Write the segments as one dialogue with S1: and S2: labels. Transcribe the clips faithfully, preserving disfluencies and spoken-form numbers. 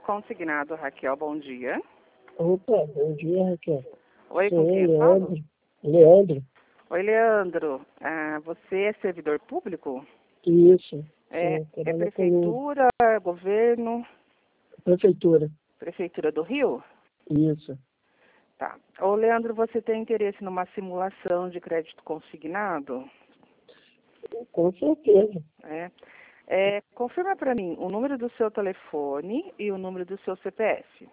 S1: Consignado, Raquel, bom dia.
S2: Opa, bom dia, Raquel.
S1: Oi,
S2: Sou
S1: com quem
S2: eu,
S1: eu falo?
S2: Leandro. Leandro,
S1: Oi, Leandro. Ah, você é servidor público?
S2: isso.
S1: É,
S2: Sou,
S1: é
S2: trabalho com
S1: prefeitura, governo,
S2: prefeitura.
S1: prefeitura do Rio?
S2: Isso.
S1: Tá. Ô, Leandro, você tem interesse numa simulação de crédito consignado?
S2: Com certeza.
S1: É. É, confirma para mim o número do seu telefone e o número do seu C P F.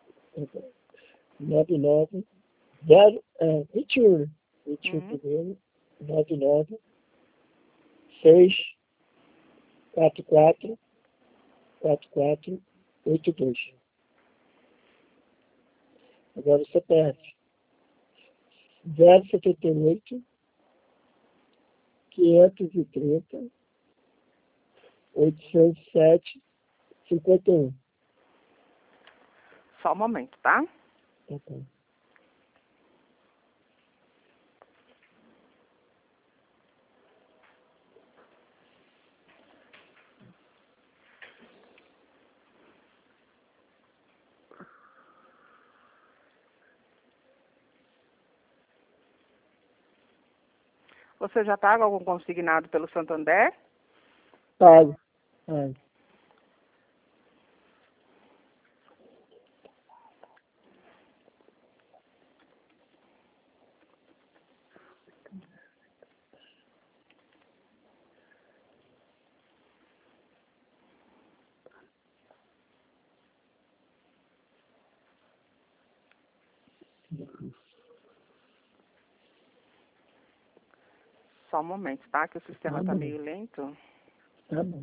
S2: nove nove zero, é, vinte e um, né? vinte e um
S1: Uhum.
S2: primeiro, nove nove seis quatro quatro quatro quatro oito dois. Agora o C P F. zero setenta e oito quinhentos e trinta oitocentos e sete cinquenta e um.
S1: Só um momento, tá?
S2: Tá bom.
S1: Você já paga algum consignado pelo Santander?
S2: Pago. Pago.
S1: Só um momento, tá? Que o sistema
S2: Tá
S1: tá
S2: bom.
S1: meio lento.
S2: Tá bom.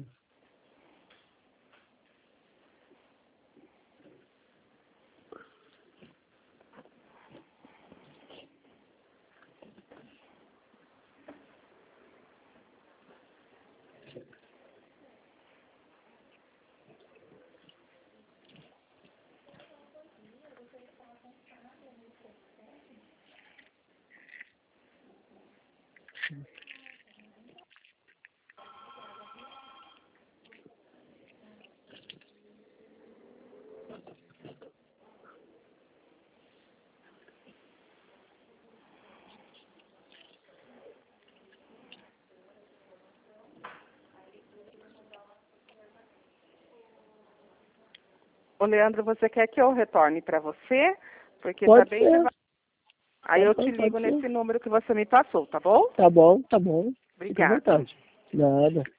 S1: Ô, Leandro, você quer que eu retorne para você? Porque tá
S2: Pode
S1: bem
S2: ser.
S1: devagar. Aí eu te
S2: Pode,
S1: ligo
S2: pode ser.
S1: nesse número que você me passou, tá bom?
S2: Tá bom, tá bom. Fica à
S1: Obrigada.
S2: vontade. Nada.